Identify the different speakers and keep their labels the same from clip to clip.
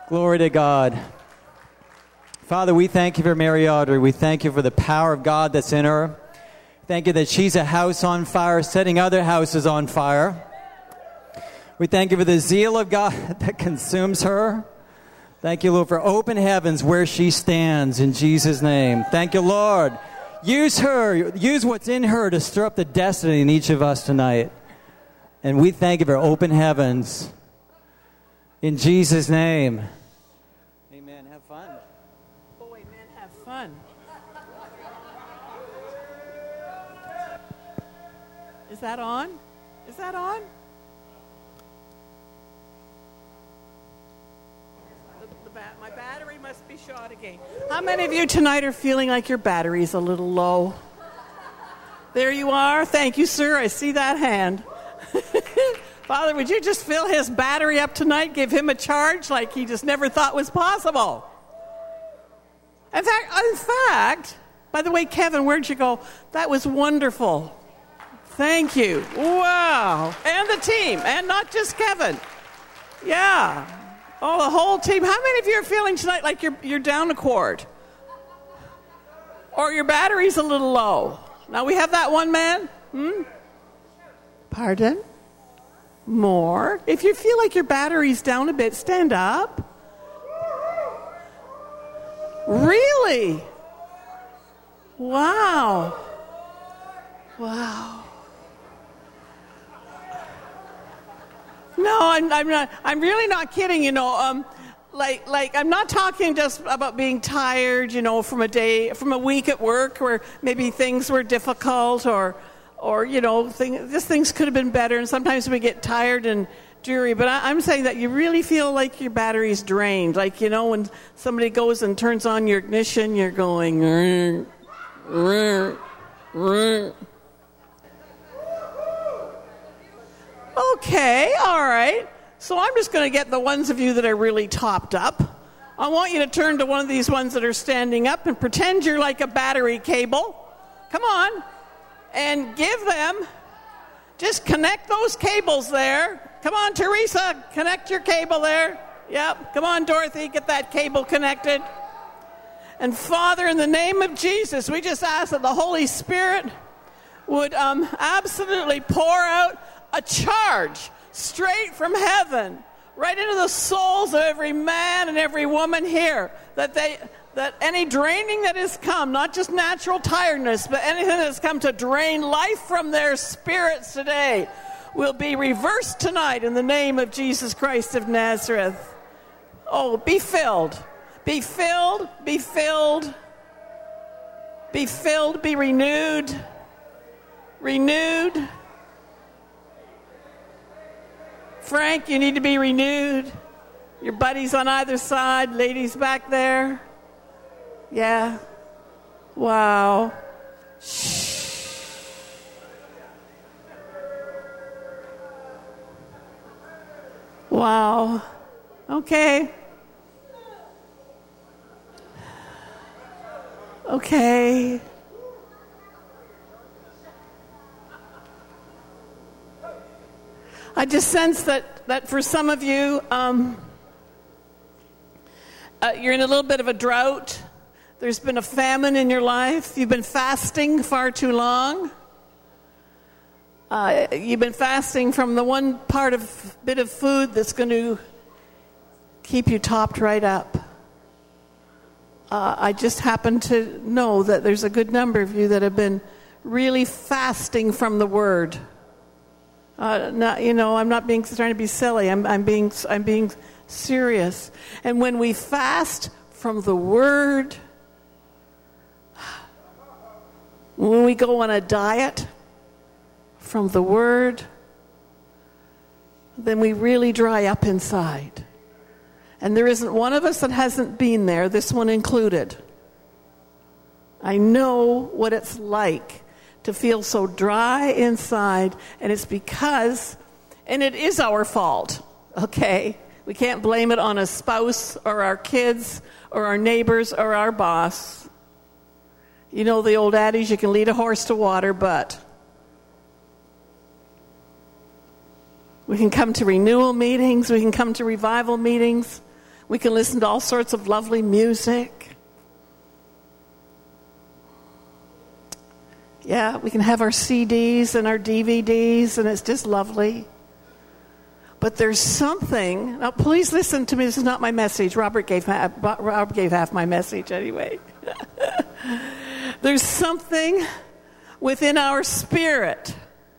Speaker 1: Glory to God. Father, we thank you for Mary Audrey. We thank you for the power of God that's in her. Thank you that she's a house on fire, setting other houses on fire. We thank you for the zeal of God that consumes her. Thank you, Lord, for open heavens where she stands in Jesus' name. Thank you, Lord. Use her. Use what's in her to stir up the destiny in each of us tonight. And we thank you for open heavens. In Jesus' name. Amen. Have fun.
Speaker 2: Oh, amen. Have fun. Is that on? Is that on? My battery must be shot again. How many of you tonight are feeling like your battery's a little low? There you are. Thank you, sir. I see that hand. Father, would you just fill his battery up tonight, give him a charge like he just never thought was possible? In fact, by the way, Kevin, where'd you go? That was wonderful. Thank you. Wow. And the team, and not just Kevin. Yeah. Oh, the whole team. How many of you are feeling tonight like you're down a quart? Or your battery's a little low? Now we have that one man. Pardon? More? If you feel like your battery's down a bit, stand up. Really? Wow. Wow. No, I'm not. I'm really not kidding. You know, like I'm not talking just about being tired. You know, from a week at work where maybe things were difficult, or you know, things could have been better. And sometimes we get tired and dreary. But I'm saying that you really feel like your battery's drained. Like, you know, when somebody goes and turns on your ignition, you're going. Okay, all right. So I'm just going to get the ones of you that are really topped up. I want you to turn to one of these ones that are standing up and pretend you're like a battery cable. Come on. And give them, just connect those cables there. Come on, Teresa, connect your cable there. Yep. Come on, Dorothy, get that cable connected. And Father, in the name of Jesus, we just ask that the Holy Spirit would absolutely pour out a charge straight from heaven right into the souls of every man and every woman here, that any draining that has come, not just natural tiredness, but anything that has come to drain life from their spirits today, will be reversed tonight in the name of Jesus Christ of Nazareth. Oh, be filled. Be filled. Be filled. Be filled. Be renewed. Renewed. Frank, you need to be renewed. Your buddies on either side, ladies back there. Yeah. Wow. Shh. Wow. Okay. Okay. I just sense that for some of you, you're in a little bit of a drought. There's been a famine in your life. You've been fasting far too long. You've been fasting from the one bit of food that's going to keep you topped right up. I just happen to know that there's a good number of you that have been really fasting from the Word. I'm not trying to be silly. I'm being serious. And when we fast from the Word, when we go on a diet from the Word, then we really dry up inside. And there isn't one of us that hasn't been there, this one included. I know what it's like to feel so dry inside, and it's because, and it is our fault, okay? We can't blame it on a spouse or our kids or our neighbors or our boss. You know the old adage, you can lead a horse to water, but we can come to renewal meetings, we can come to revival meetings. We can listen to all sorts of lovely music. Yeah, we can have our CDs and our DVDs, and it's just lovely. But there's something. Now, please listen to me. This is not my message. Robert gave half my message anyway. There's something within our spirit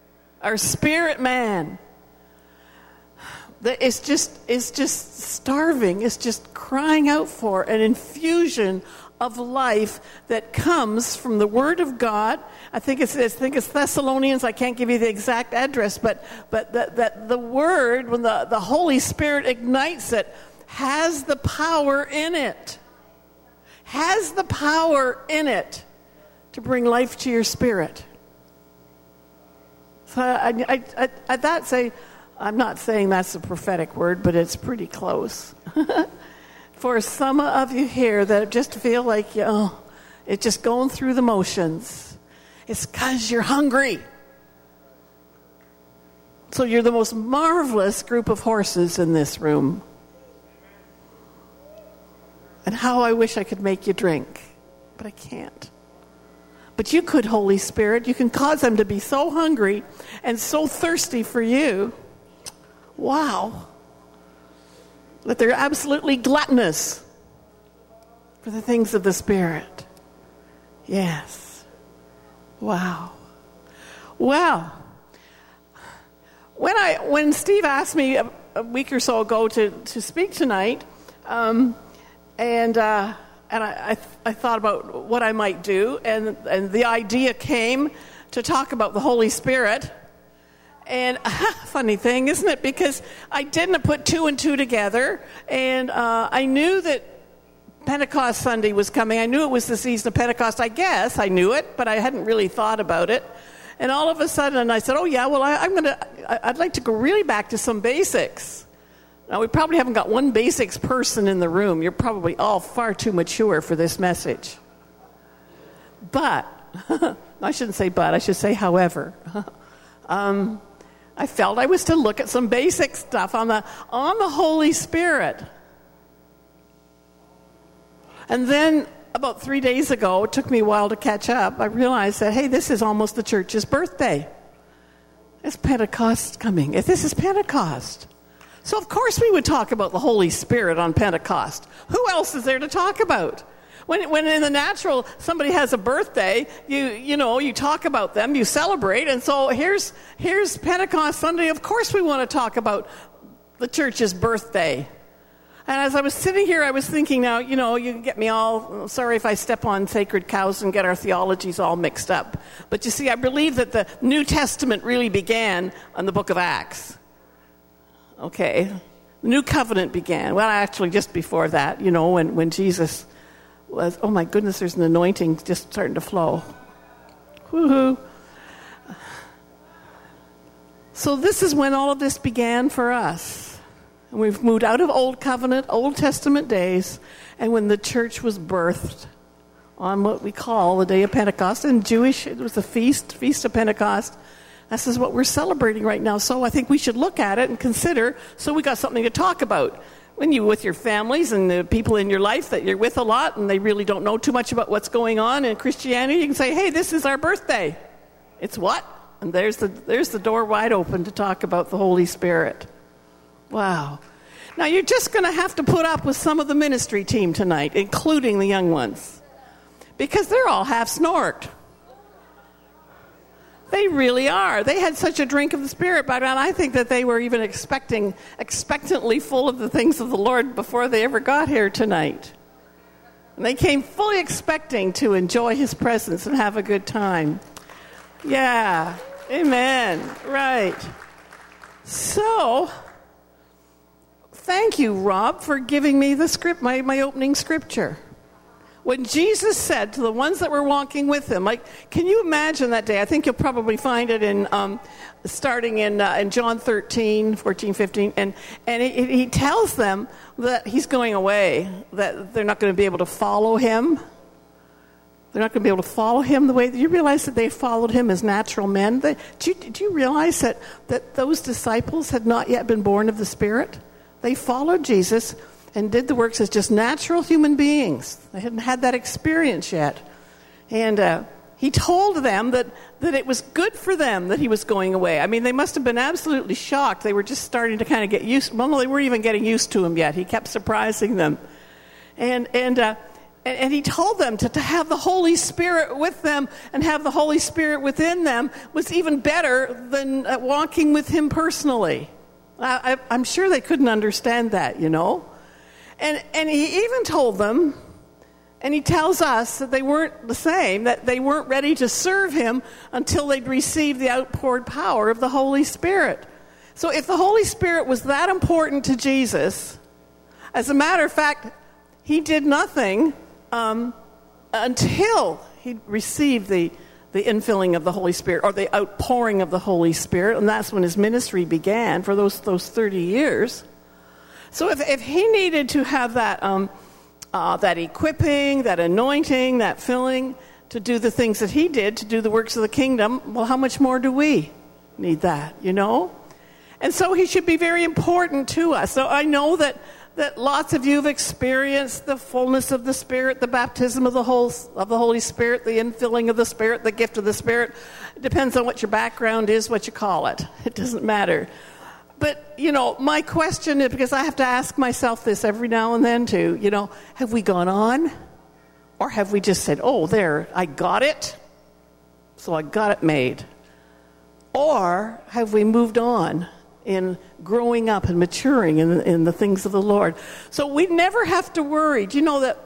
Speaker 2: man, that is just starving. It's just crying out for an infusion of life that comes from the Word of God. I think it's Thessalonians. I can't give you the exact address, but that the Word, when the Holy Spirit ignites it, has the power in it. Has the power in it to bring life to your spirit. So I'm not saying that's a prophetic word, but it's pretty close. For some of you here that just feel like, it's just going through the motions, it's because you're hungry. So you're the most marvelous group of horses in this room. And how I wish I could make you drink, but I can't. But you could, Holy Spirit. You can cause them to be so hungry and so thirsty for you. Wow. That they're absolutely gluttonous for the things of the Spirit. Yes. Wow. Well, when Steve asked me a week or so ago to speak tonight, and I thought about what I might do, and the idea came to talk about the Holy Spirit. And funny thing, isn't it? Because I didn't put two and two together, and I knew that Pentecost Sunday was coming. I knew it was the season of Pentecost. I guess I knew it, but I hadn't really thought about it. And all of a sudden, I said, "Oh yeah, well, I'd like to go really back to some basics." Now, we probably haven't got one basics person in the room. You're probably all far too mature for this message. But, I shouldn't say but, I should say however. I felt I was to look at some basic stuff on the Holy Spirit. And then, about 3 days ago, it took me a while to catch up, I realized that, hey, this is almost the church's birthday. It's Pentecost coming. This is Pentecost. So, of course, we would talk about the Holy Spirit on Pentecost. Who else is there to talk about? When in the natural, somebody has a birthday, you talk about them, you celebrate. And so here's Pentecost Sunday. Of course, we want to talk about the church's birthday. And as I was sitting here, I was thinking, now, you can get me all, sorry if I step on sacred cows and get our theologies all mixed up. But you see, I believe that the New Testament really began on the book of Acts. Okay, the new covenant began. Well, actually, just before that, when Jesus was, oh my goodness, there's an anointing just starting to flow. Woohoo. So this is when all of this began for us. And we've moved out of Old Covenant, Old Testament days, and when the church was birthed on what we call the day of Pentecost. And Jewish, it was the Feast of Pentecost. This is what we're celebrating right now. So I think we should look at it and consider, so we got something to talk about. When you're with your families and the people in your life that you're with a lot and they really don't know too much about what's going on in Christianity, you can say, hey, this is our birthday. It's what? And there's the door wide open to talk about the Holy Spirit. Wow. Now you're just going to have to put up with some of the ministry team tonight, including the young ones, because they're all half snorked. They really are. They had such a drink of the Spirit by now. I think that they were even expectantly full of the things of the Lord before they ever got here tonight. And they came fully expecting to enjoy His presence and have a good time. Yeah. Amen. Right. So, thank you, Rob, for giving me the script, my opening scripture. When Jesus said to the ones that were walking with Him, can you imagine that day? I think you'll probably find it in starting in John 13, 14, 15. And he tells them that He's going away, that they're not going to be able to follow Him. They're not going to be able to follow Him the way. Do you realize that they followed Him as natural men? Do you realize that those disciples had not yet been born of the Spirit? They followed Jesus and did the works as just natural human beings. They hadn't had that experience yet. And he told them that it was good for them that he was going away. I mean, they must have been absolutely shocked. They were just starting to kind of get used. Well, no, they weren't even getting used to him yet. He kept surprising them. And he told them to have the Holy Spirit with them and have the Holy Spirit within them was even better than walking with him personally. I'm sure they couldn't understand that, you know. And he even told them, and he tells us that they weren't the same, that they weren't ready to serve him until they'd received the outpoured power of the Holy Spirit. So if the Holy Spirit was that important to Jesus, as a matter of fact, he did nothing until he received the infilling of the Holy Spirit, or the outpouring of the Holy Spirit, and that's when his ministry began for those 30 years. So if he needed to have that equipping, that anointing, that filling to do the things that he did, to do the works of the kingdom, well, how much more do we need that, you know? And so he should be very important to us. So I know that lots of you have experienced the fullness of the Spirit, the baptism of the Holy Spirit, the infilling of the Spirit, the gift of the Spirit. It depends on what your background is, what you call it. It doesn't matter. But, you know, my question is, because I have to ask myself this every now and then too, you know, have we gone on? Or have we just said, oh, there, I got it, so I got it made? Or have we moved on in growing up and maturing in the things of the Lord? So we never have to worry. Do you know that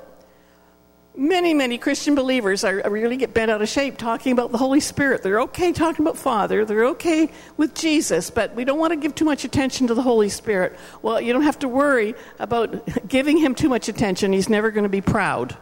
Speaker 2: many Christian believers are really get bent out of shape talking about the Holy Spirit? They're okay talking about Father. They're okay with Jesus, but we don't want to give too much attention to the Holy Spirit. Well, you don't have to worry about giving him too much attention. He's never going to be proud.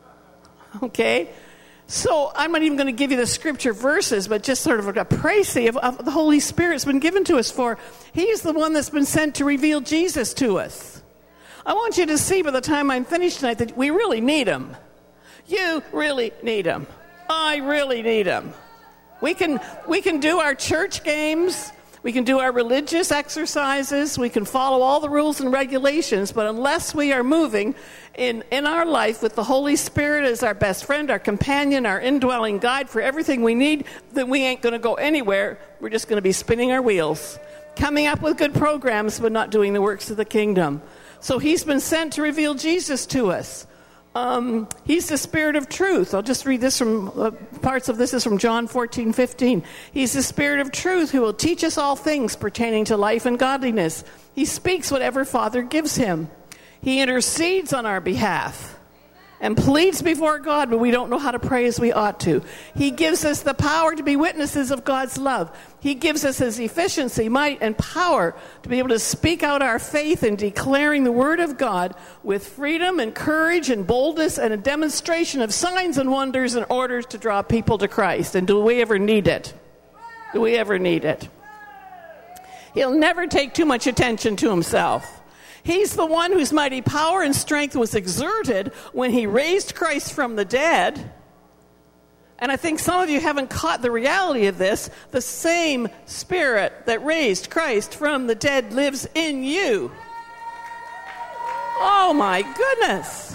Speaker 2: Okay? So I'm not even going to give you the scripture verses, but just sort of a précis of the Holy Spirit's been given to us for. He's the one that's been sent to reveal Jesus to us. I want you to see by the time I'm finished tonight that we really need him. You really need him. I really need him. We can do our church games. We can do our religious exercises. We can follow all the rules and regulations. But unless we are moving in our life with the Holy Spirit as our best friend, our companion, our indwelling guide for everything we need, then we ain't going to go anywhere. We're just going to be spinning our wheels, coming up with good programs, but not doing the works of the kingdom. So he's been sent to reveal Jesus to us. He's the Spirit of truth. I'll just read this from parts of this is from John 14:15. He's the Spirit of truth who will teach us all things pertaining to life and godliness. He speaks whatever Father gives him. He intercedes on our behalf and pleads before God, but we don't know how to pray as we ought to. He gives us the power to be witnesses of God's love. He gives us his efficiency, might, and power to be able to speak out our faith in declaring the word of God with freedom and courage and boldness and a demonstration of signs and wonders in order to draw people to Christ. And do we ever need it? Do we ever need it? He'll never take too much attention to himself. He's the one whose mighty power and strength was exerted when he raised Christ from the dead. And I think some of you haven't caught the reality of this. The same Spirit that raised Christ from the dead lives in you. Oh my goodness.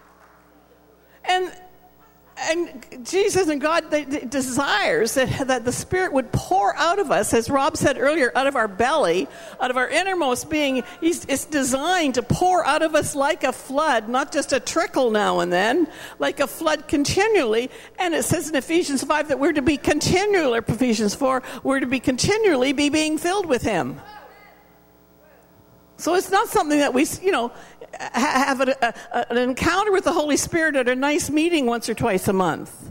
Speaker 2: And Jesus and God desires that the Spirit would pour out of us, as Rob said earlier, out of our belly, out of our innermost being. It's designed to pour out of us like a flood, not just a trickle now and then, like a flood continually. And it says in Ephesians 5 that we're to be continually, or Ephesians 4, we're to be continually being filled with him. So it's not something that we, have an encounter with the Holy Spirit at a nice meeting once or twice a month.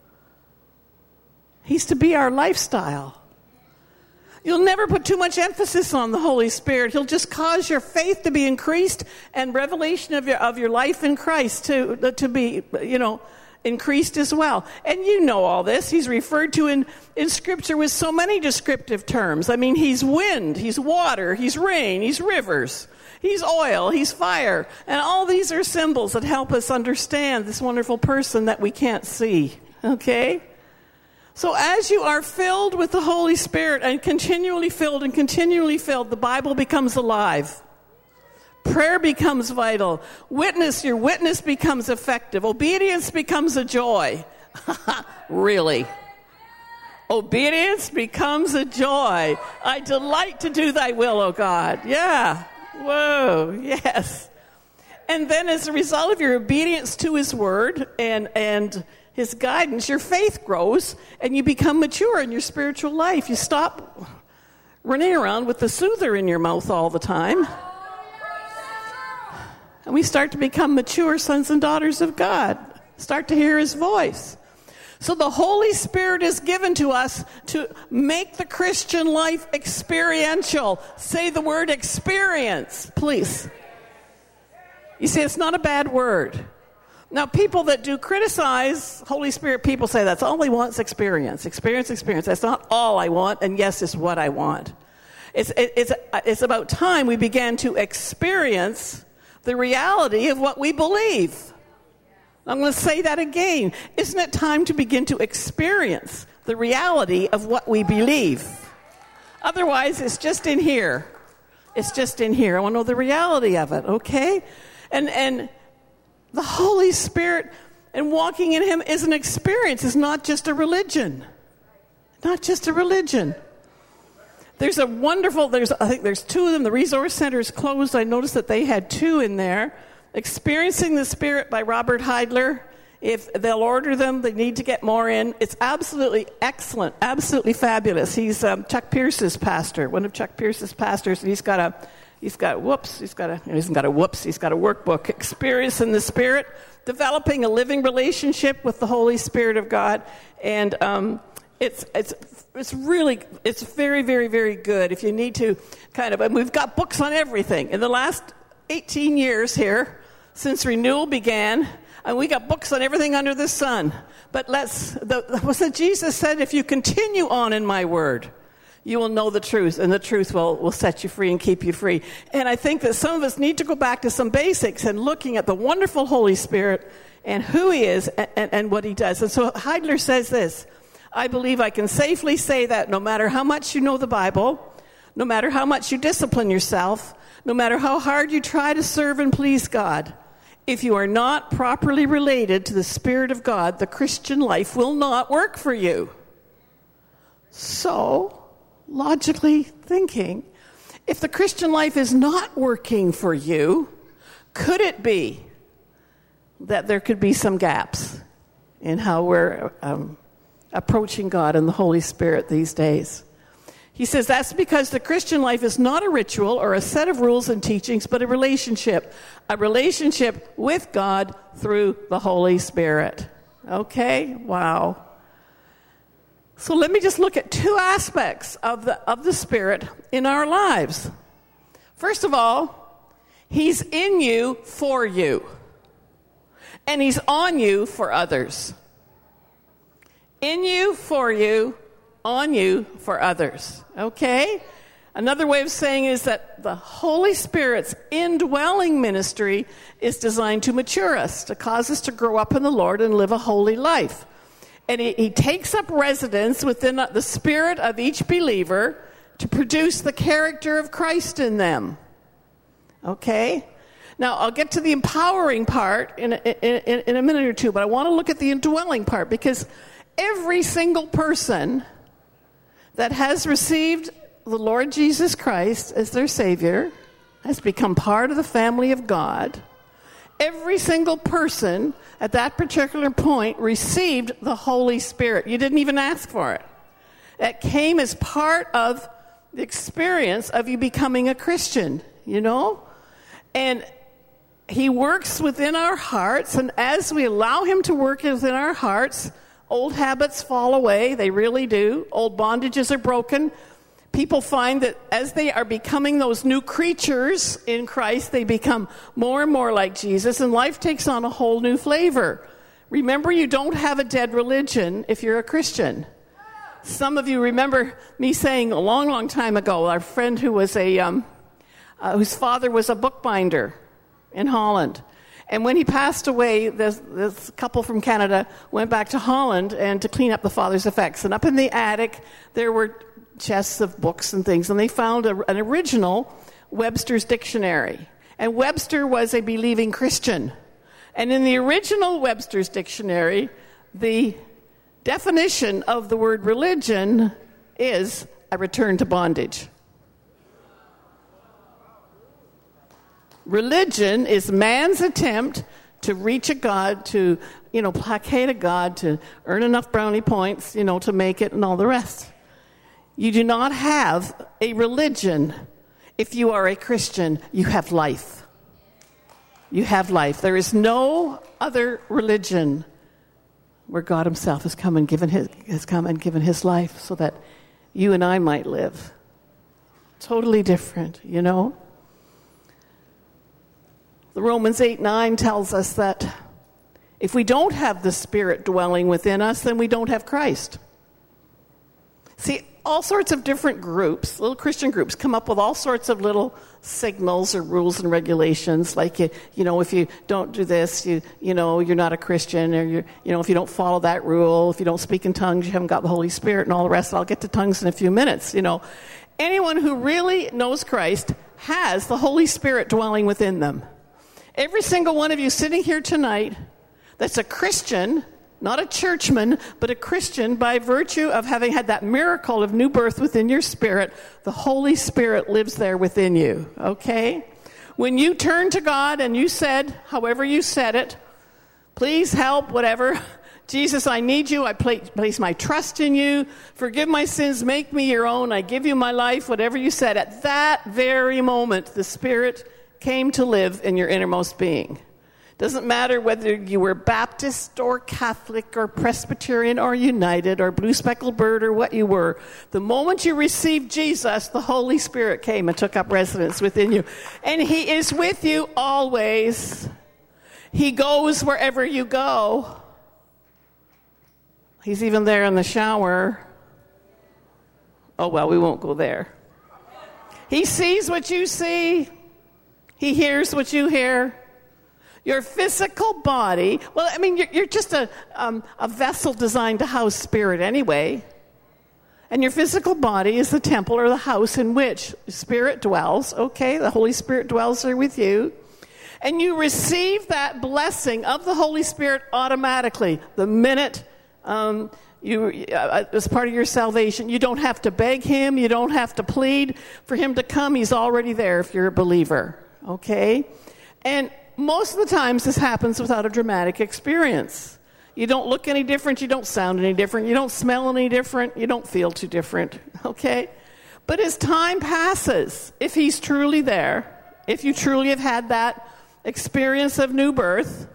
Speaker 2: He's to be our lifestyle. You'll never put too much emphasis on the Holy Spirit. He'll just cause your faith to be increased and revelation of your life in Christ to be, increased as well. And you know all this. He's referred to in Scripture with so many descriptive terms. I mean, he's wind, he's water, he's rain, he's rivers, he's oil, he's fire. And all these are symbols that help us understand this wonderful person that we can't see. Okay? So as you are filled with the Holy Spirit and continually filled, the Bible becomes alive. Prayer becomes vital. Your witness becomes effective. Obedience becomes a joy. Really? Obedience becomes a joy. I delight to do thy will, O God. Yeah. Whoa. Yes. And then as a result of your obedience to his word and his guidance, your faith grows and you become mature in your spiritual life. You stop running around with the soother in your mouth all the time. And we start to become mature sons and daughters of God. Start to hear his voice. So the Holy Spirit is given to us to make the Christian life experiential. Say the word experience, please. You see, it's not a bad word. Now, people that do criticize Holy Spirit, people say that's all they want is experience. Experience. That's not all I want, and yes, it's what I want. It's about time we began to experience the reality of what we believe. I'm going to say that again. Isn't it time to begin to experience the reality of what we believe? Otherwise, it's just in here. It's just in here. I want to know the reality of it, okay? And the Holy Spirit and walking in him is an experience. It's not just a religion. Not just a religion. I think there's two of them. The Resource Center is closed. I noticed that they had two in there. Experiencing the Spirit by Robert Heidler. If they'll order them, they need to get more in. It's absolutely excellent, absolutely fabulous. He's Chuck Pierce's pastor, one of Chuck Pierce's pastors, and he's got a workbook, Experience in the Spirit, developing a living relationship with the Holy Spirit of God, and it's very, very, very good. If you need to and we've got books on everything. In the last 18 years here, since renewal began, and we got books on everything under the sun. But Jesus said, if you continue on in my word, you will know the truth, and the truth will set you free and keep you free. And I think that some of us need to go back to some basics and looking at the wonderful Holy Spirit and who he is and what he does. And so Heidler says this, I believe I can safely say that no matter how much you know the Bible, no matter how much you discipline yourself, no matter how hard you try to serve and please God, if you are not properly related to the Spirit of God, the Christian life will not work for you. So, logically thinking, if the Christian life is not working for you, could it be that there could be some gaps in how we're approaching God and the Holy Spirit these days? He says that's because the Christian life is not a ritual or a set of rules and teachings, but a relationship with God through the Holy Spirit. Okay? Wow. So let me just look at two aspects of the Spirit in our lives. First of all, he's in you for you. And he's on you for others. In you, for you, on you for others. Okay? Another way of saying is that the Holy Spirit's indwelling ministry is designed to mature us, to cause us to grow up in the Lord and live a holy life. And he takes up residence within the spirit of each believer to produce the character of Christ in them. Okay? Now, I'll get to the empowering part in a minute or two, but I want to look at the indwelling part, because every single person that has received the Lord Jesus Christ as their Savior has become part of the family of God. Every single person at that particular point received the Holy Spirit. You didn't even ask for it. It came as part of the experience of you becoming a Christian, you know? And he works within our hearts, and as we allow him to work within our hearts, old habits fall away. They really do. Old bondages are broken. People find that as they are becoming those new creatures in Christ, they become more and more like Jesus, and life takes on a whole new flavor. Remember, you don't have a dead religion if you're a Christian. Some of you remember me saying a long, long time ago, our friend who was whose father was a bookbinder in Holland. And when he passed away, this couple from Canada went back to Holland and to clean up the father's effects. And up in the attic, there were chests of books and things. And they found an original Webster's Dictionary. And Webster was a believing Christian. And in the original Webster's dictionary, the definition of the word religion is a return to bondage. Religion is man's attempt to reach a God, to, placate a God, to earn enough brownie points, to make it and all the rest. You do not have a religion. If you are a Christian, you have life. You have life. There is no other religion where God himself has come and given his life so that you and I might live. Totally different, The Romans 8:9 tells us that if we don't have the Spirit dwelling within us, then we don't have Christ. See, all sorts of different groups, little Christian groups, come up with all sorts of little signals or rules and regulations, like, if you don't do this, you're not a Christian, or if you don't follow that rule, if you don't speak in tongues, you haven't got the Holy Spirit, and all the rest. I'll get to tongues in a few minutes, Anyone who really knows Christ has the Holy Spirit dwelling within them. Every single one of you sitting here tonight that's a Christian, not a churchman, but a Christian, by virtue of having had that miracle of new birth within your spirit, the Holy Spirit lives there within you, okay? When you turned to God and you said, however you said it, please help, whatever, Jesus, I need you, I place my trust in you, forgive my sins, make me your own, I give you my life, whatever you said, at that very moment, the Spirit came to live in your innermost being. Doesn't matter whether you were Baptist or Catholic or Presbyterian or United or Blue Speckled Bird or what you were. The moment you received Jesus, the Holy Spirit came and took up residence within you. And he is with you always. He goes wherever you go. He's even there in the shower. Oh, well, we won't go there. He sees what you see. He hears what you hear. Your physical body, you're just a vessel designed to house spirit anyway. And your physical body is the temple or the house in which Spirit dwells, okay? The Holy Spirit dwells there with you. And you receive that blessing of the Holy Spirit automatically the minute as part of your salvation. You don't have to beg him. You don't have to plead for him to come. He's already there if you're a believer, okay? And most of the times this happens without a dramatic experience. You don't look any different, you don't sound any different, you don't smell any different, you don't feel too different, okay? But as time passes, if he's truly there, if you truly have had that experience of new birth,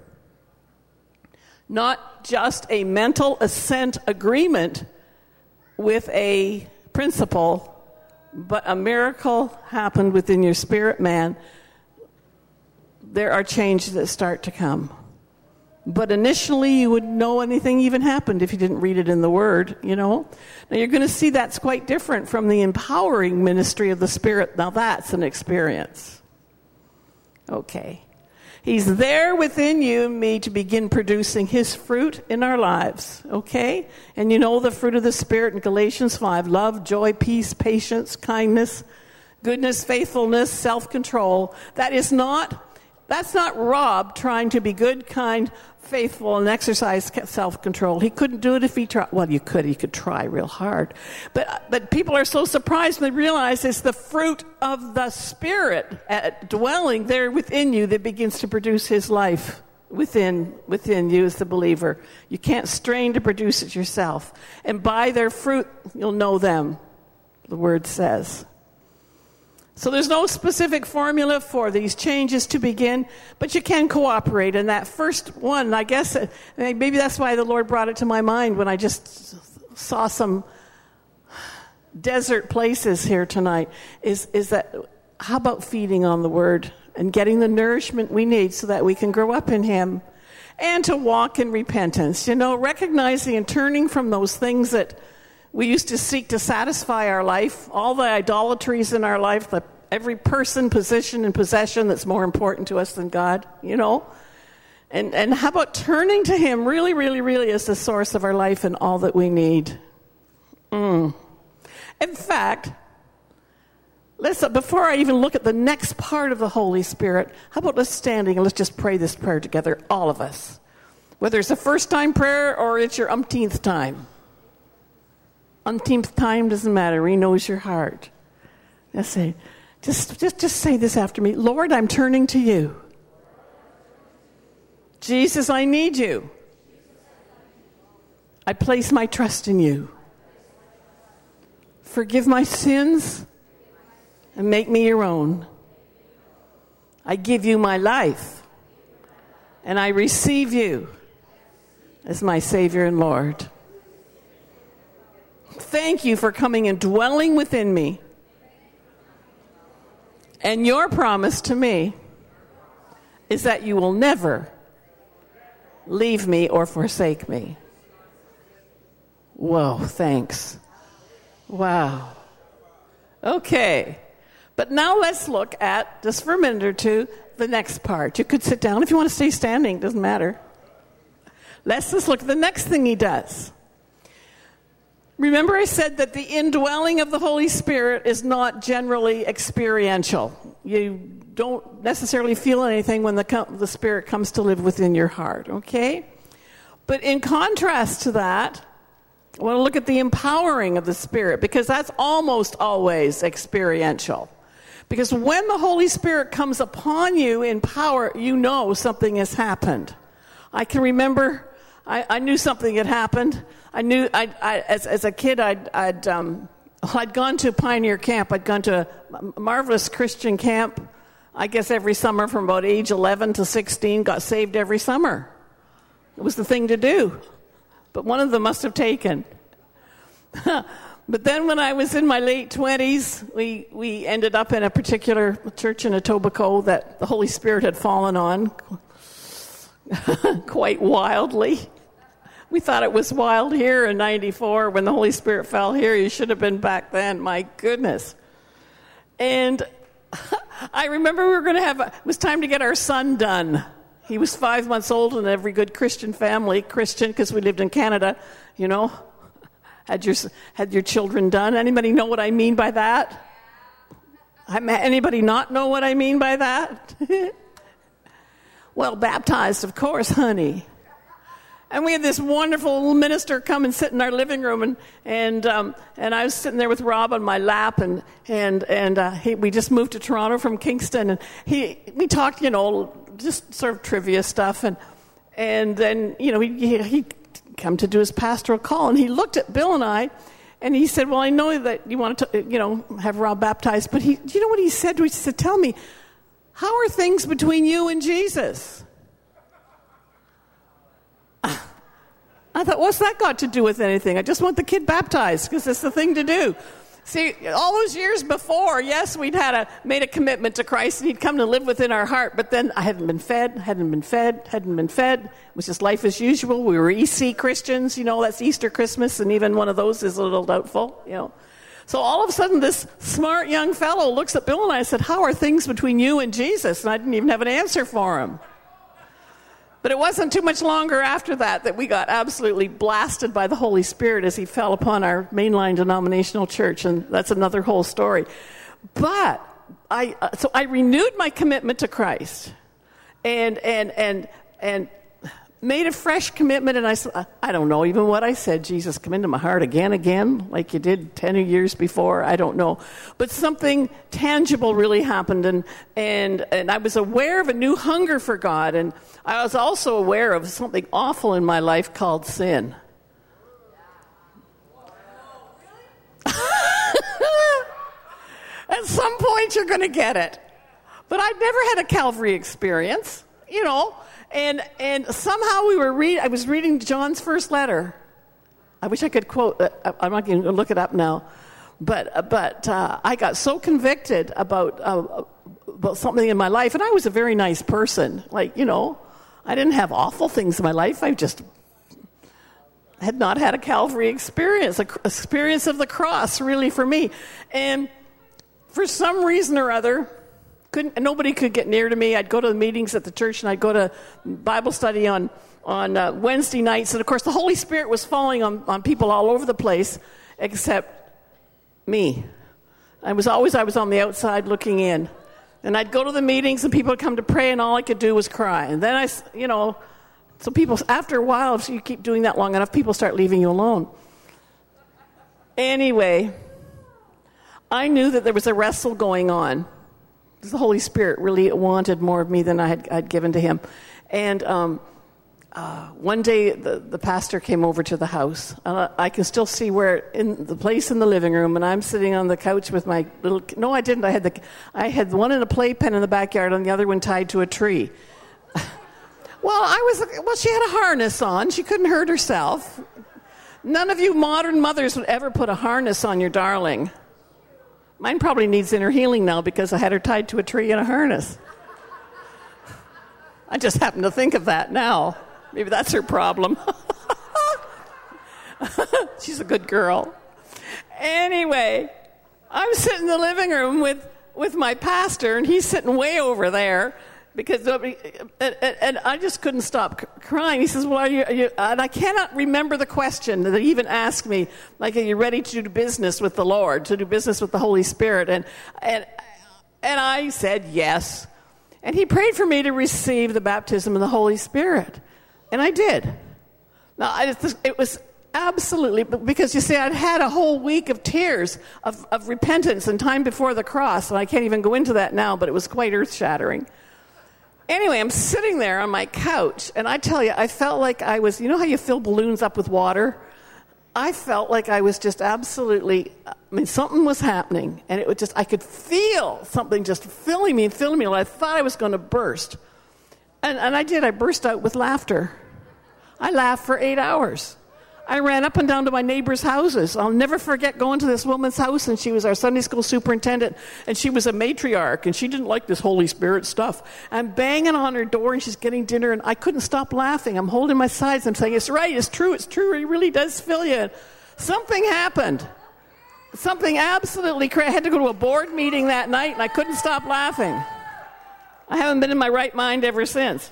Speaker 2: not just a mental assent agreement with a principle, but a miracle happened within your spirit man, there are changes that start to come. But initially, you wouldn't know anything even happened if you didn't read it in the Word, Now, you're going to see that's quite different from the empowering ministry of the Spirit. Now, that's an experience. Okay. He's there within you and me to begin producing his fruit in our lives, okay? And the fruit of the Spirit in Galatians 5, love, joy, peace, patience, kindness, goodness, faithfulness, self-control. That's not Rob trying to be good, kind, faithful, and exercise self-control. He couldn't do it if he tried. Well, he could try real hard. But people are so surprised when they realize it's the fruit of the Spirit dwelling there within you that begins to produce his life within you as the believer. You can't strain to produce it yourself. And by their fruit, you'll know them, the Word says. So there's no specific formula for these changes to begin, but you can cooperate. And that first one, I guess, maybe that's why the Lord brought it to my mind when I just saw some desert places here tonight, is that how about feeding on the Word and getting the nourishment we need so that we can grow up in Him and to walk in repentance. Recognizing and turning from those things that we used to seek to satisfy our life, all the idolatries in our life, every person, position, and possession that's more important to us than God, And how about turning to Him really, really, really as the source of our life and all that we need? In fact, before I even look at the next part of the Holy Spirit, how about us standing and let's just pray this prayer together, all of us. Whether it's a first-time prayer or it's your umpteenth time. Umpteenth time doesn't matter. He knows your heart. Let's say, just say this after me. Lord, I'm turning to you. Jesus, I need you. I place my trust in you. Forgive my sins and make me your own. I give you my life, and I receive you as my Savior and Lord. Thank you for coming and dwelling within me. And your promise to me is that you will never leave me or forsake me. Whoa, thanks. Wow. Okay. But now let's look at, just for a minute or two, the next part. You could sit down if you want to stay standing, doesn't matter. Let's just look at the next thing he does. Remember I said that the indwelling of the Holy Spirit is not generally experiential. You don't necessarily feel anything when the Spirit comes to live within your heart, okay? But in contrast to that, I want to look at the empowering of the Spirit, because that's almost always experiential. Because when the Holy Spirit comes upon you in power, you know something has happened. I can remember, I knew something had happened. I knew, as a kid, I'd gone to Pioneer Camp. I'd gone to a marvelous Christian camp, I guess every summer from about age 11 to 16, got saved every summer. It was the thing to do. But one of them must have taken. But then when I was in my late 20s, we ended up in a particular church in Etobicoke that the Holy Spirit had fallen on quite wildly. We thought it was wild here in 94 when the Holy Spirit fell here. You should have been back then. My goodness. And I remember it was time to get our son done. He was 5 months old, and every good Christian family, Christian because we lived in Canada, you know, had your children done. Anybody know what I mean by that? Anybody not know what I mean by that? Well, baptized, of course, honey. And we had this wonderful little minister come and sit in our living room, and I was sitting there with Rob on my lap, and we just moved to Toronto from Kingston, and we talked, you know, just sort of trivia stuff, and then, you know, he come to do his pastoral call, and he looked at Bill and I, and he said, well, I know that you want to, you know, have Rob baptized, but do you know what he said to us? He said, tell me, how are things between you and Jesus? I thought, what's that got to do with anything? I just want the kid baptized because it's the thing to do. See, all those years before, yes, we'd made a commitment to Christ, and he'd come to live within our heart, but then I hadn't been fed. It was just life as usual. We were EC Christians, you know, that's Easter, Christmas, and even one of those is a little doubtful, you know. So all of a sudden, this smart young fellow looks at Bill and I and said, how are things between you and Jesus? And I didn't even have an answer for him. But it wasn't too much longer after that we got absolutely blasted by the Holy Spirit as he fell upon our mainline denominational church, and that's another whole story. But so I renewed my commitment to Christ, and made a fresh commitment, and I said, I don't know even what I said. Jesus, come into my heart again, like you did 10 years before. I don't know. But something tangible really happened, and I was aware of a new hunger for God, and I was also aware of something awful in my life called sin. At some point you're going to get it. But I'd never had a Calvary experience, you know. And somehow I was reading John's first letter. I wish I could quote. I'm not going to look it up now. But I got so convicted about something in my life, and I was a very nice person. Like, you know, I didn't have awful things in my life. I just had not had a Calvary experience, an experience of the cross, really, for me. And for some reason or other, nobody could get near to me. I'd go to the meetings at the church, and I'd go to Bible study on Wednesday nights. And, of course, the Holy Spirit was falling on people all over the place except me. I was on the outside looking in. And I'd go to the meetings and people would come to pray and all I could do was cry. And then so people, after a while, if you keep doing that long enough, people start leaving you alone. Anyway, I knew that there was a wrestle going on. The Holy Spirit really wanted more of me than I'd given to him. And one day, the pastor came over to the house. I can still see where in the place in the living room, and I'm sitting on the couch with my little. No, I didn't. I had one in a playpen in the backyard, and the other one tied to a tree. Well, she had a harness on. She couldn't hurt herself. None of you modern mothers would ever put a harness on your darling. Mine probably needs inner healing now because I had her tied to a tree in a harness. I just happen to think of that now. Maybe that's her problem. She's a good girl. Anyway, I'm sitting in the living room with my pastor, and he's sitting way over there because and I just couldn't stop crying. He says, "Well, are you?" And I cannot remember the question that he even asked me, like, "Are you ready to do business with the Lord, to do business with the Holy Spirit?" And I said yes. And he prayed for me to receive the baptism of the Holy Spirit. And I did. Now, it was absolutely, because you see, I'd had a whole week of tears, of repentance and time before the cross, and I can't even go into that now, but it was quite earth-shattering. Anyway, I'm sitting there on my couch, and I tell you, I felt like I was, you know how you fill balloons up with water? I felt like I was just absolutely, something was happening, and it was just, I could feel something just filling me, and I thought I was going to burst. And I did. I burst out with laughter. I laughed for 8 hours. I ran up and down to my neighbors' houses. I'll never forget going to this woman's house, and she was our Sunday school superintendent, and she was a matriarch, and she didn't like this Holy Spirit stuff. I'm banging on her door, and she's getting dinner, and I couldn't stop laughing. I'm holding my sides. I'm saying, "It's right. It's true. It's true. It really does fill you." Something happened. Something absolutely crazy. I had to go to a board meeting that night, and I couldn't stop laughing. I haven't been in my right mind ever since.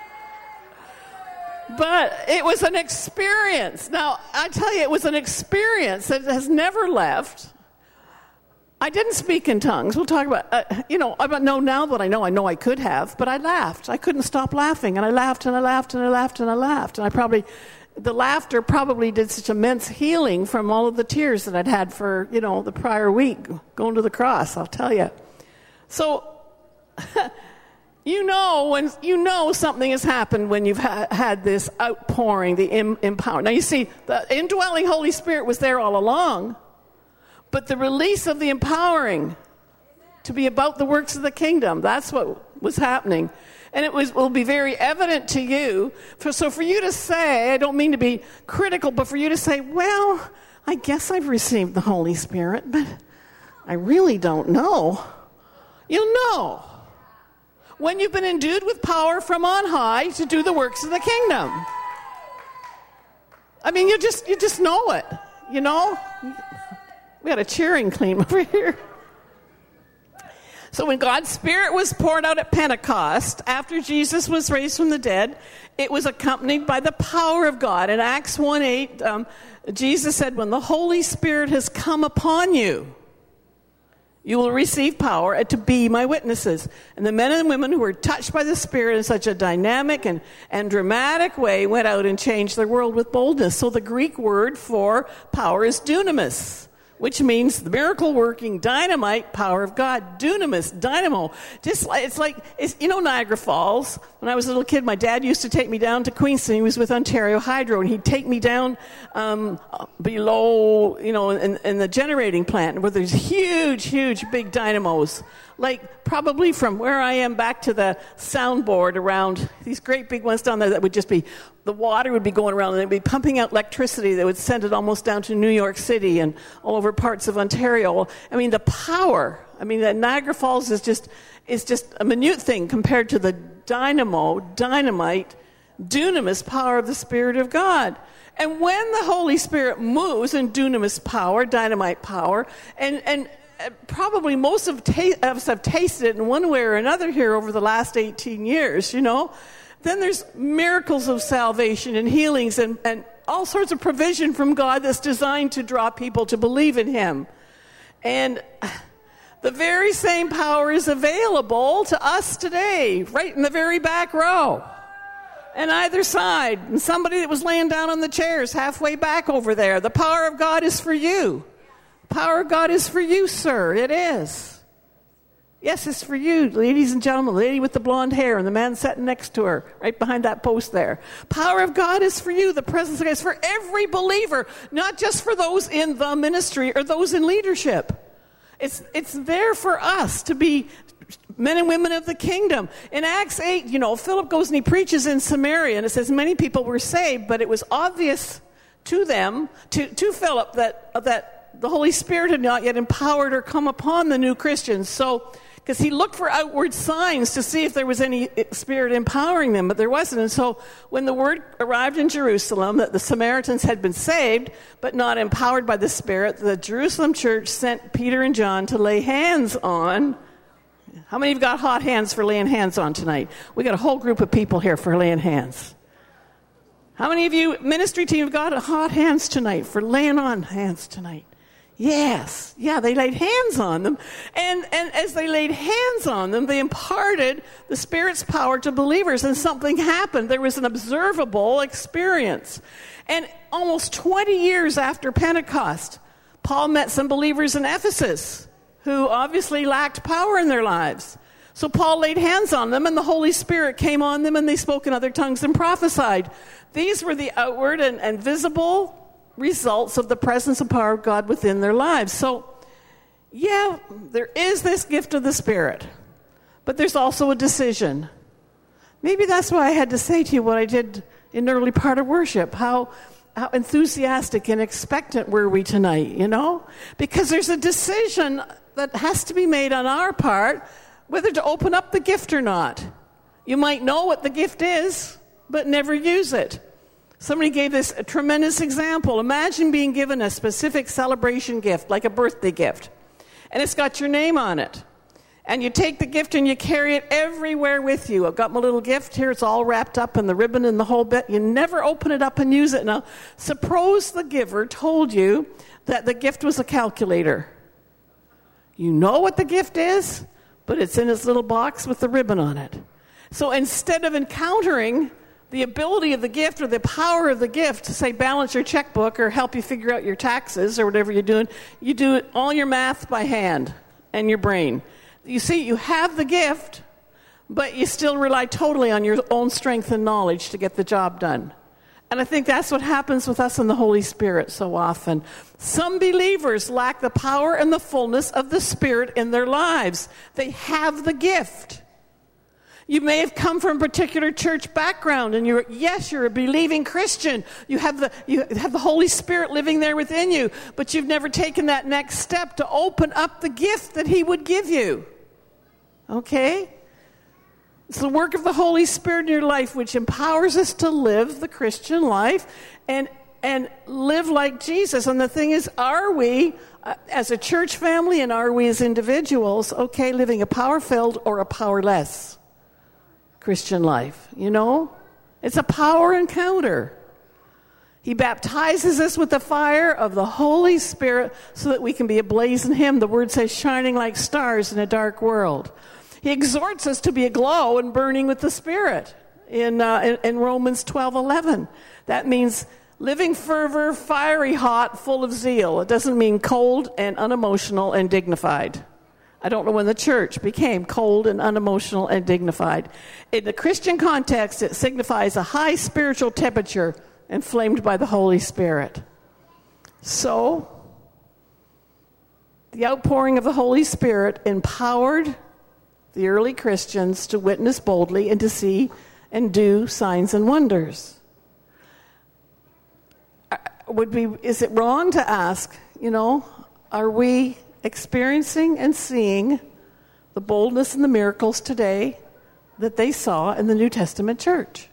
Speaker 2: But it was an experience. Now, I tell you, it was an experience that has never left. I didn't speak in tongues. We'll talk about, I don't know now that I know I could have, but I laughed. I couldn't stop laughing, and I laughed, and I laughed, and I laughed, and I laughed. And the laughter probably did such immense healing from all of the tears that I'd had for, the prior week, going to the cross, I'll tell you. So, when something has happened when you've had this outpouring, the empowerment. Now you see, the indwelling Holy Spirit was there all along, but the release of the empowering to be about the works of the kingdom, that's what was happening. And it will be very evident to you. So for you to say, I don't mean to be critical, but for you to say, well, I guess I've received the Holy Spirit, but I really don't know. You'll know when you've been endued with power from on high to do the works of the kingdom. You just know it, We got a cheering team over here. So when God's Spirit was poured out at Pentecost, after Jesus was raised from the dead, it was accompanied by the power of God. In Acts 1:8, Jesus said, "When the Holy Spirit has come upon you, you will receive power to be my witnesses." And the men and women who were touched by the Spirit in such a dynamic and dramatic way went out and changed their world with boldness. So the Greek word for power is dunamis, which means the miracle-working dynamite power of God. Dunamis, dynamo. It's like Niagara Falls. When I was a little kid, my dad used to take me down to Queenston. He was with Ontario Hydro, and he'd take me down below, in the generating plant where there's huge, huge, big dynamos. Like probably from where I am back to the soundboard around, these great big ones down there that would just be, the water would be going around and they'd be pumping out electricity that would send it almost down to New York City and all over parts of Ontario. The power, the Niagara Falls is just a minute thing compared to the dynamite, dunamis power of the Spirit of God. And when the Holy Spirit moves in dunamis power, dynamite power, and probably most of us have tasted it in one way or another here over the last 18 years, then there's miracles of salvation and healings and all sorts of provision from God that's designed to draw people to believe in Him. And The very same power is available to us today, right in the very back row. And either side, and somebody that was laying down on the chairs halfway back over there. The power of God is for you. The power of God is for you, sir. It is. Yes, it's for you, ladies and gentlemen. The lady with the blonde hair and the man sitting next to her, right behind that post there. Power of God is for you. The presence of God is for every believer, not just for those in the ministry or those in leadership. It's there for us to be men and women of the kingdom. In Acts 8, Philip goes and he preaches in Samaria, and it says many people were saved, but it was obvious to them, to Philip, that the Holy Spirit had not yet empowered or come upon the new Christians. So, because he looked for outward signs to see if there was any Spirit empowering them, but there wasn't. And so when the word arrived in Jerusalem that the Samaritans had been saved, but not empowered by the Spirit, the Jerusalem church sent Peter and John to lay hands on. How many of you got hot hands for laying hands on tonight? We got a whole group of people here for laying hands. How many of you, ministry team, have got hot hands tonight for laying on hands tonight? Yes. Yeah, they laid hands on them. And as they laid hands on them, they imparted the Spirit's power to believers, and something happened. There was an observable experience. And almost 20 years after Pentecost, Paul met some believers in Ephesus who obviously lacked power in their lives. So Paul laid hands on them, and the Holy Spirit came on them, and they spoke in other tongues and prophesied. These were the outward and visible results of the presence and power of God within their lives. So, yeah, there is this gift of the Spirit, but there's also a decision. Maybe that's why I had to say to you what I did in the early part of worship. How enthusiastic and expectant were we tonight, Because there's a decision that has to be made on our part whether to open up the gift or not. You might know what the gift is, but never use it. Somebody gave this a tremendous example. Imagine being given a specific celebration gift, like a birthday gift, and it's got your name on it. And you take the gift and you carry it everywhere with you. I've got my little gift here. It's all wrapped up in the ribbon and the whole bit. You never open it up and use it. Now, suppose the giver told you that the gift was a calculator. You know what the gift is, but it's in its little box with the ribbon on it. So instead of encountering the ability of the gift or the power of the gift to, say, balance your checkbook or help you figure out your taxes or whatever you're doing, you do it all your math by hand and your brain. You see, you have the gift, but you still rely totally on your own strength and knowledge to get the job done. And I think that's what happens with us and the Holy Spirit so often. Some believers lack the power and the fullness of the Spirit in their lives. They have the gift. You may have come from a particular church background, and you're a believing Christian. You have the Holy Spirit living there within you, but you've never taken that next step to open up the gift that He would give you. Okay? It's the work of the Holy Spirit in your life which empowers us to live the Christian life and live like Jesus. And the thing is, are we, as a church family, and are we as individuals, living a power-filled or a powerless Christian life? It's a power encounter. He baptizes us with the fire of the Holy Spirit so that we can be ablaze in Him. The Word says, shining like stars in a dark world. He exhorts us to be aglow and burning with the Spirit in Romans 12:11. That means living fervor, fiery hot, full of zeal. It doesn't mean cold and unemotional and dignified. I don't know when the church became cold and unemotional and dignified. In the Christian context, it signifies a high spiritual temperature inflamed by the Holy Spirit. So, the outpouring of the Holy Spirit empowered the early Christians to witness boldly and to see and do signs and wonders. Is it wrong to ask, are we experiencing and seeing the boldness and the miracles today that they saw in the New Testament church?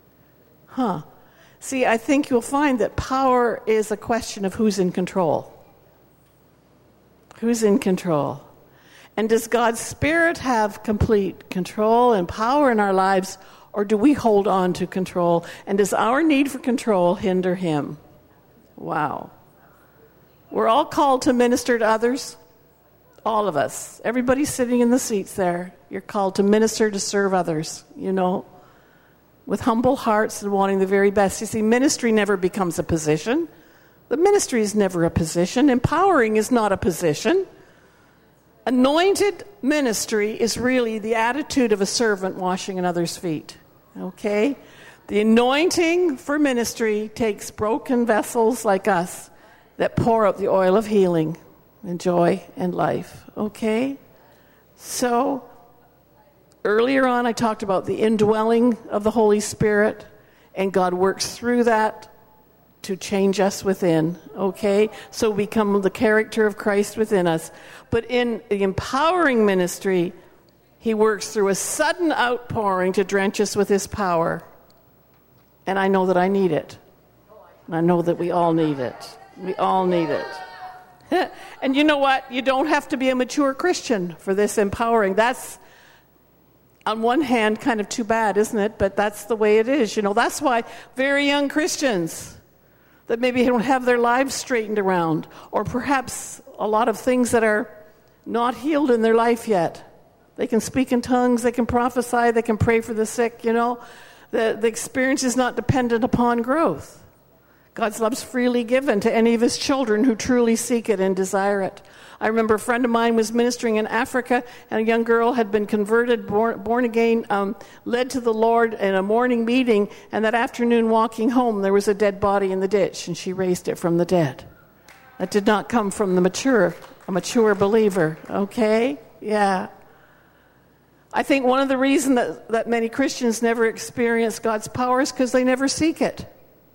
Speaker 2: See, I think you'll find that power is a question of who's in control. Who's in control? And does God's Spirit have complete control and power in our lives, or do we hold on to control? And does our need for control hinder Him? Wow. We're all called to minister to others. all of us, everybody sitting in the seats there, you're called to minister, to serve others, with humble hearts and wanting the very best. You see, ministry never becomes a position. The ministry is never a position. Empowering is not a position. Anointed ministry is really the attitude of a servant washing another's feet. Okay? The anointing for ministry takes broken vessels like us that pour out the oil of healing and joy and life. Okay? So, earlier on I talked about the indwelling of the Holy Spirit, and God works through that to change us within. Okay? So we become the character of Christ within us. But in the empowering ministry, He works through a sudden outpouring to drench us with His power. And I know that I need it. And I know that we all need it. We all need it. And you know what? You don't have to be a mature Christian for this empowering. That's, on one hand, kind of too bad, isn't it? But that's the way it is. That's why very young Christians that maybe don't have their lives straightened around, or perhaps a lot of things that are not healed in their life yet. They can speak in tongues, they can prophesy, they can pray for the sick, The experience is not dependent upon growth. God's love's freely given to any of His children who truly seek it and desire it. I remember a friend of mine was ministering in Africa, and a young girl had been converted, born again, led to the Lord in a morning meeting, and that afternoon walking home, there was a dead body in the ditch, and she raised it from the dead. That did not come from a mature believer, okay? Yeah. I think one of the reasons that many Christians never experience God's power is because they never seek it.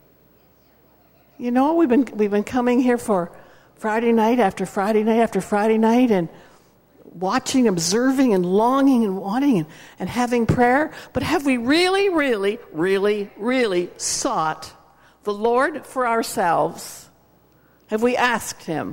Speaker 2: We've been coming here for Friday night after Friday night after Friday night and watching, observing, and longing and wanting and having prayer. But have we really, really, really, really sought the Lord for ourselves? Have we asked Him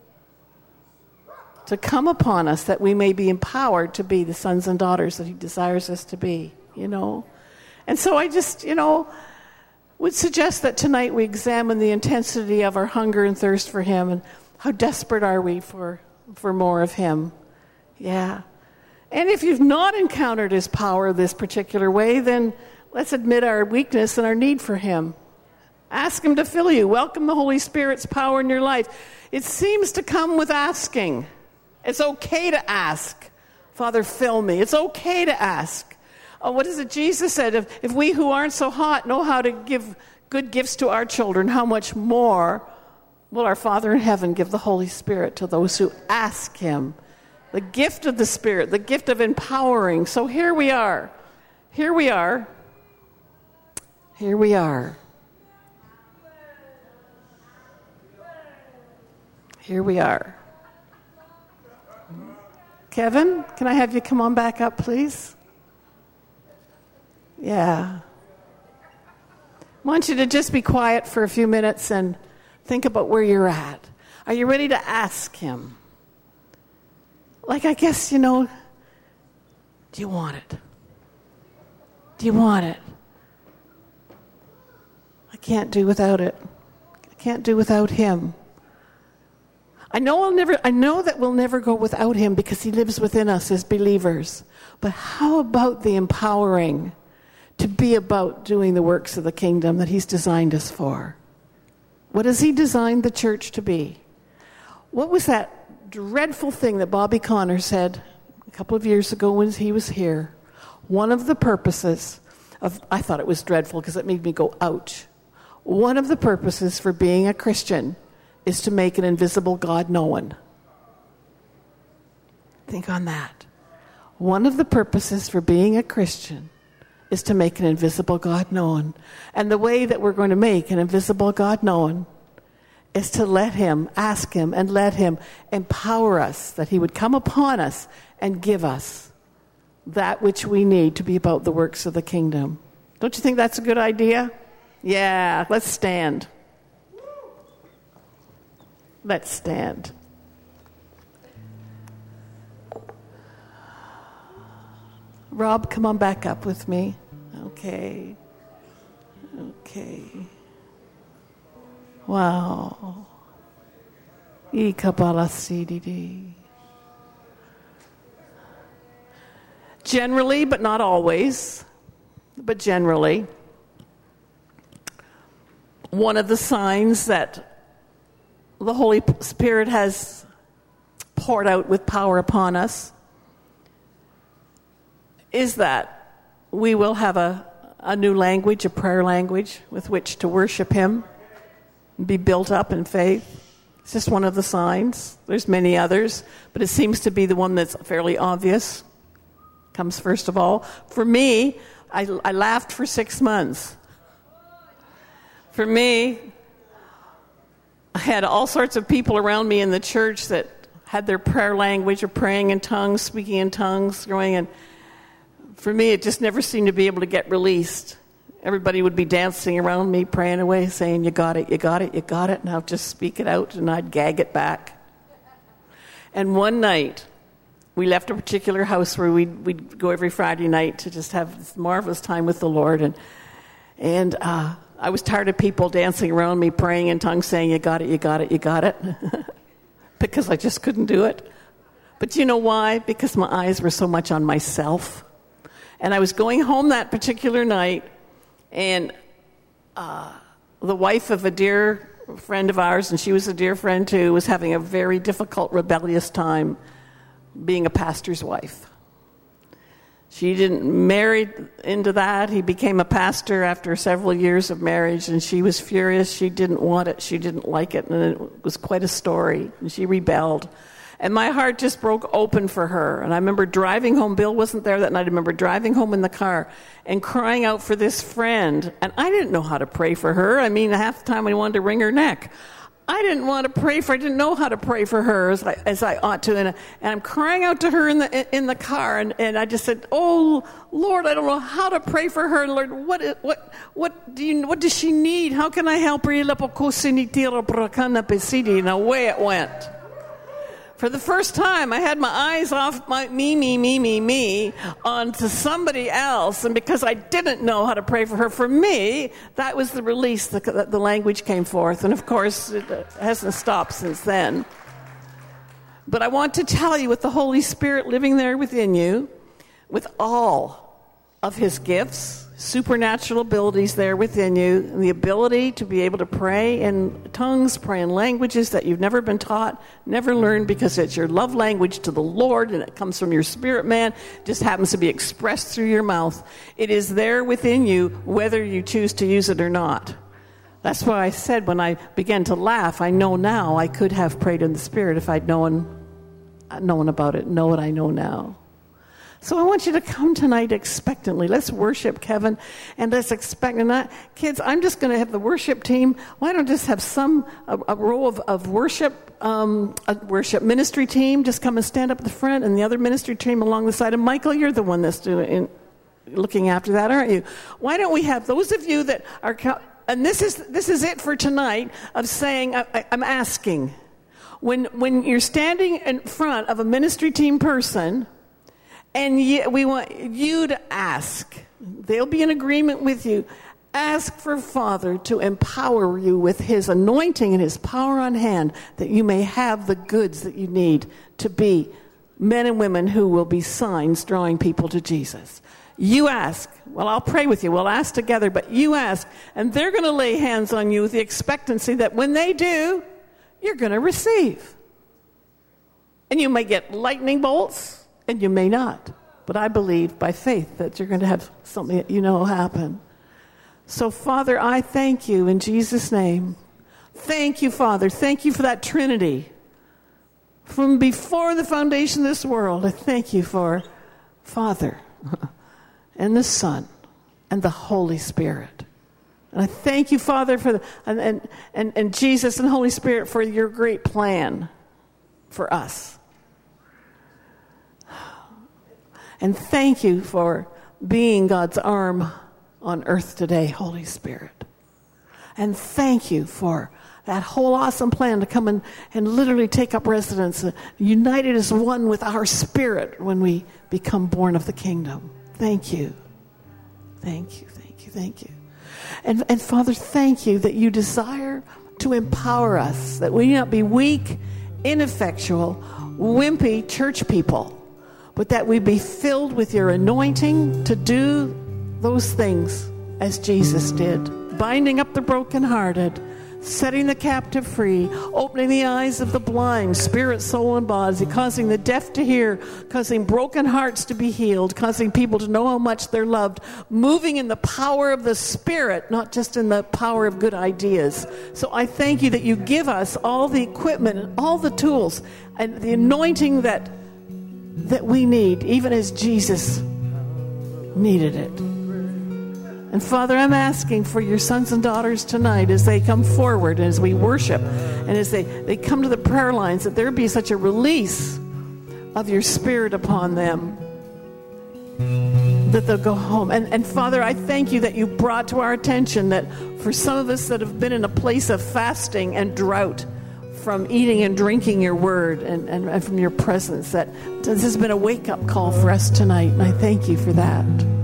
Speaker 2: to come upon us that we may be empowered to be the sons and daughters that He desires us to be, And so I just, would suggest that tonight we examine the intensity of our hunger and thirst for Him, and how desperate are we for more of Him. Yeah. And if you've not encountered His power this particular way, then let's admit our weakness and our need for Him. Ask Him to fill you. Welcome the Holy Spirit's power in your life. It seems to come with asking. It's okay to ask, Father, fill me. It's okay to ask. What is it Jesus said? If we who aren't so hot know how to give good gifts to our children, how much more will our Father in heaven give the Holy Spirit to those who ask Him? The gift of the Spirit, the gift of empowering. So here we are. Here we are. Here we are. Here we are. Kevin, can I have you come on back up, please? Yeah. I want you to just be quiet for a few minutes and think about where you're at. Are you ready to ask Him? I guess, do you want it? Do you want it? I can't do without it. I can't do without Him. I know that we'll never go without Him because He lives within us as believers. But how about the empowering to be about doing the works of the kingdom that He's designed us for? What has He designed the church to be? What was that dreadful thing that Bobby Conner said a couple of years ago when he was here? One of the purposes I thought it was dreadful because it made me go, ouch. One of the purposes for being a Christian is to make an invisible God known. Think on that. One of the purposes for being a Christian is to make an invisible God known. And the way that we're going to make an invisible God known is to let Him, ask Him, and let Him empower us, that He would come upon us and give us that which we need to be about the works of the kingdom. Don't you think that's a good idea? Yeah, let's stand. Let's stand. Rob, come on back up with me. Okay. Wow. Ikabalasidi. generally, but not always, but generally, one of the signs that the Holy Spirit has poured out with power upon us is that we will have a new language, a prayer language with which to worship Him, be built up in faith. It's just one of the signs. There's many others, but it seems to be the one that's fairly obvious. Comes first of all. For me, I laughed for 6 months. For me, I had all sorts of people around me in the church that had their prayer language of praying in tongues, speaking in tongues, going, and for me, it just never seemed to be able to get released. Everybody would be dancing around me, praying away, saying, you got it, you got it, you got it, and I'll just speak it out, and I'd gag it back. And one night, we left a particular house where we'd go every Friday night to just have this marvelous time with the Lord, and I was tired of people dancing around me, praying in tongues, saying, you got it, you got it, you got it, because I just couldn't do it. But you know why? Because my eyes were so much on myself. And I was going home that particular night, and the wife of a dear friend of ours, and she was a dear friend too, was having a very difficult, rebellious time being a pastor's wife. She didn't marry into that. He became a pastor after several years of marriage, and she was furious. She didn't want it. She didn't like it, and it was quite a story. And she rebelled. And my heart just broke open for her. And I remember driving home. Bill wasn't there that night. I remember driving home in the car and crying out for this friend. And I didn't know how to pray for her. I mean, half the time I wanted to wring her neck. I didn't want to pray for her. I didn't know how to pray for her as I ought to. And I'm crying out to her in the car. And I just said, "Oh, Lord, I don't know how to pray for her. Lord, what does she need? How can I help her?" And away it went. For the first time, I had my eyes off me, onto somebody else. And because I didn't know how to pray for her, for me, that was the release, the language came forth. And of course, it hasn't stopped since then. But I want to tell you, with the Holy Spirit living there within you, with all of His gifts, supernatural abilities there within you, and the ability to be able to pray in tongues, pray in languages that you've never been taught, never learned, because it's your love language to the Lord, and it comes from your spirit man, just happens to be expressed through your mouth. It is there within you, whether you choose to use it or not. That's why I said when I began to laugh, I know now I could have prayed in the Spirit if I'd known about it, know what I know now. So I want you to come tonight expectantly. Let's worship, Kevin, and let's expect. And kids, I'm just going to have the worship team. Why don't just have a row of worship, a worship ministry team just come and stand up at the front, and the other ministry team along the side. And Michael, you're the one that's looking after that, aren't you? Why don't we have those of you that are, and this is it for tonight, of saying, I'm asking, when you're standing in front of a ministry team person, and we want you to ask. They'll be in agreement with you. Ask for Father to empower you with His anointing and His power on hand, that you may have the goods that you need to be men and women who will be signs drawing people to Jesus. You ask. Well, I'll pray with you. We'll ask together, but you ask. And they're going to lay hands on you with the expectancy that when they do, you're going to receive. And you may get lightning bolts, and you may not. But I believe by faith that you're going to have something that you know will happen. So, Father, I thank you in Jesus' name. Thank you, Father. Thank you for that Trinity. From before the foundation of this world, I thank you for Father and the Son and the Holy Spirit. And I thank you, Father, for and Jesus and Holy Spirit for your great plan for us. And thank you for being God's arm on earth today, Holy Spirit. And thank you for that whole awesome plan to come and literally take up residence, united as one with our spirit when we become born of the kingdom. Thank you. Thank you, thank you, thank you. And Father, thank you that you desire to empower us, that we not be weak, ineffectual, wimpy church people, but that we be filled with your anointing to do those things as Jesus did, binding up the brokenhearted, setting the captive free, opening the eyes of the blind, spirit, soul, and body, causing the deaf to hear, causing broken hearts to be healed, causing people to know how much they're loved, moving in the power of the Spirit, not just in the power of good ideas. So I thank you that you give us all the equipment and all the tools and the anointing that we need, even as Jesus needed it. And Father, I'm asking for your sons and daughters tonight as they come forward, and as we worship, and as they come to the prayer lines, that there be such a release of your Spirit upon them, that they'll go home. And Father, I thank you that you brought to our attention that for some of us that have been in a place of fasting and drought from eating and drinking your word and from your presence, that this has been a wake-up call for us tonight, and I thank you for that.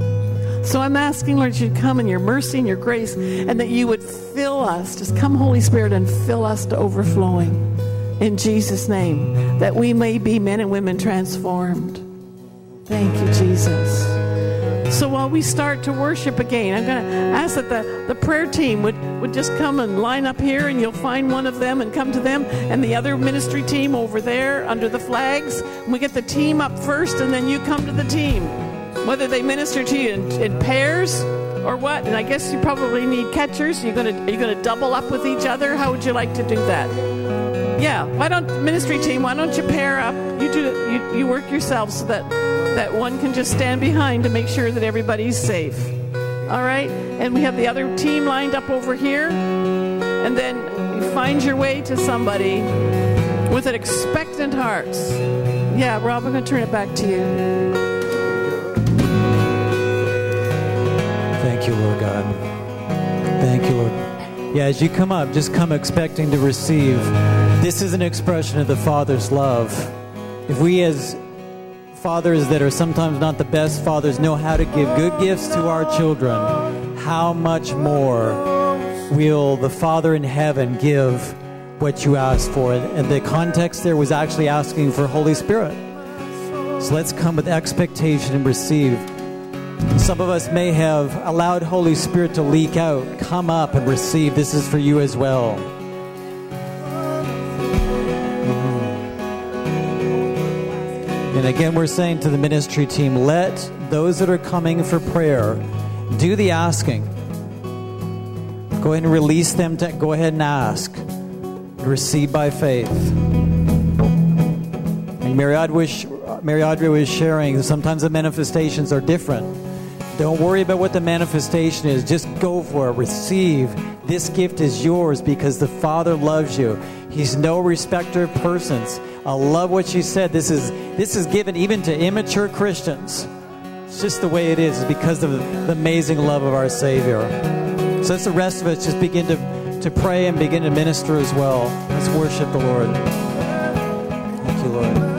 Speaker 2: So I'm asking, Lord, you'd come in your mercy and your grace, and that you would fill us. Just come, Holy Spirit, and fill us to overflowing. In Jesus' name, that we may be men and women transformed. Thank you, Jesus. So while we start to worship again, I'm going to ask that the prayer team would just come and line up here, and you'll find one of them and come to them, and the other ministry team over there under the flags. And we get the team up first, and then you come to the team. Whether they minister to you in pairs or what, and I guess you probably need catchers. Are you gonna double up with each other? How would you like to do that? Yeah, why don't ministry team? Why don't you pair up? You work yourselves so that one can just stand behind to make sure that everybody's safe. All right, and we have the other team lined up over here, and then you find your way to somebody with an expectant hearts. Yeah, Rob, I'm gonna turn it back to you.
Speaker 1: Thank you, Lord God. Thank you, Lord. Yeah, as you come up, just come expecting to receive. This is an expression of the Father's love. If we as fathers that are sometimes not the best fathers know how to give good gifts to our children, how much more will the Father in heaven give what you asked for? And the context there was actually asking for Holy Spirit. So let's come with expectation and receive. Some of us may have allowed Holy Spirit to leak out. Come up and receive. This is for you as well. And again, we're saying to the ministry team, let those that are coming for prayer do the asking. Go ahead and release them to go ahead and ask. Receive by faith. And Mary Audrey was sharing, sometimes the manifestations are different. Don't worry about what the manifestation is. Just go for it. Receive. This gift is yours because the Father loves you. He's no respecter of persons. I love what she said. This is given even to immature Christians. It's just the way it is. It's because of the amazing love of our Savior. So let's the rest of us just begin to pray and begin to minister as well. Let's worship the Lord. Thank you, Lord.